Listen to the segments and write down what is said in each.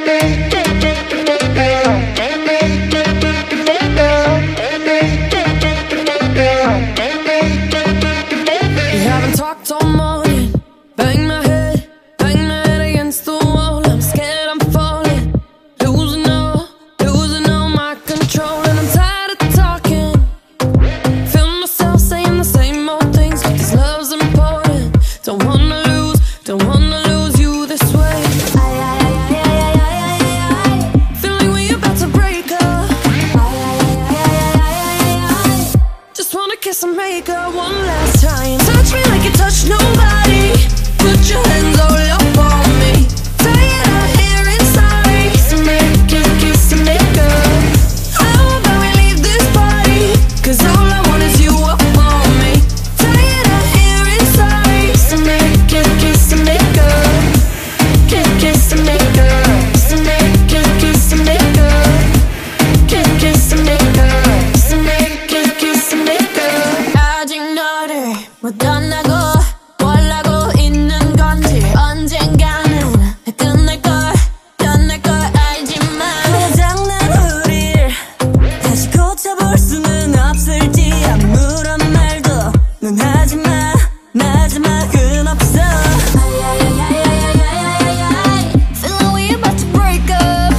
haven't talked all morning. Bang my head against the wall. I'm scared I'm falling, losing all my control. And I'm tired of talking, feel myself saying the same old things, but this love's important. Don't wanna lose you this way. Feeling we about to break up. Just wanna kiss and make up one last time. Touch me like you touch nobody. Put your hands all up on me. Tired of hearing sorry. So make it kiss and make up. How about we leave this party? 'Cause all I want is you up on me. Tired of hearing sorry. So make it kiss and make up. Kiss and make up. So make it kiss and make up. Kiss and make up. So make it kiss and make up. 아직 너를 못 떠나고 뭘 하고 있는 건지 언젠가는 끝날 걸 알지만 고장난 우릴 다시 고쳐볼 수는 없을지 아무런 말도 넌 하지마 마지막은 없어. Feeling we about to break up.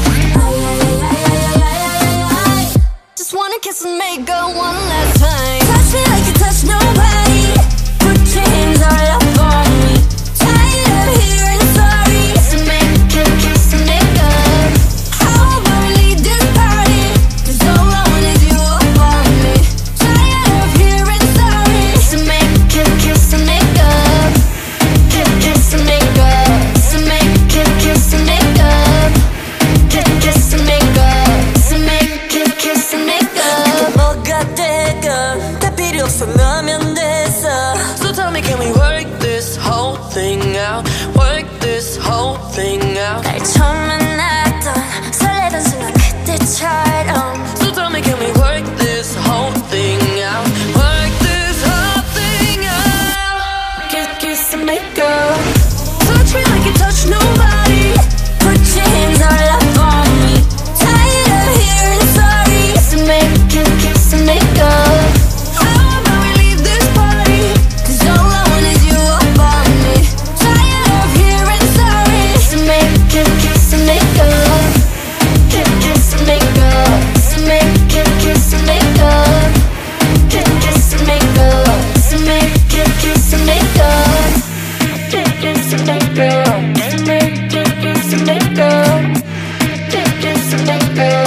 Just wanna kiss and make up one last time. Touch me like you touch nobody. Put your hands all up on me. Tired of hearing sorry. So make it kiss and make up. How about we leave this party? 'Cause all I want is you up on me. Tired of hearing sorry. So make it kiss and make up. Kiss and make up. So make it kiss and make up. Kiss and make up. So make it kiss and make up. 뭐가 되건 다 필요 없어 너면 됐어. So tell me, can we work this whole thing out? Work this whole thing out. 날 처음 만났던 설레던 순간 그때처럼. So tell me, can we work this whole thing out? Work this whole thing out. Kiss and make up. Touch me like you touch nobody. Put your hands all up on me. Tired of hearing sorry. So make it kiss and make up. How about we leave this party? 'Cause all I want is you up on me. Tired of hearing sorry. So make it kiss and make up. Kiss and make up. So make it kiss and make up. Kiss and make up. So make it kiss and make up. Kiss and make up. So make it kiss and make up. Kiss and make up.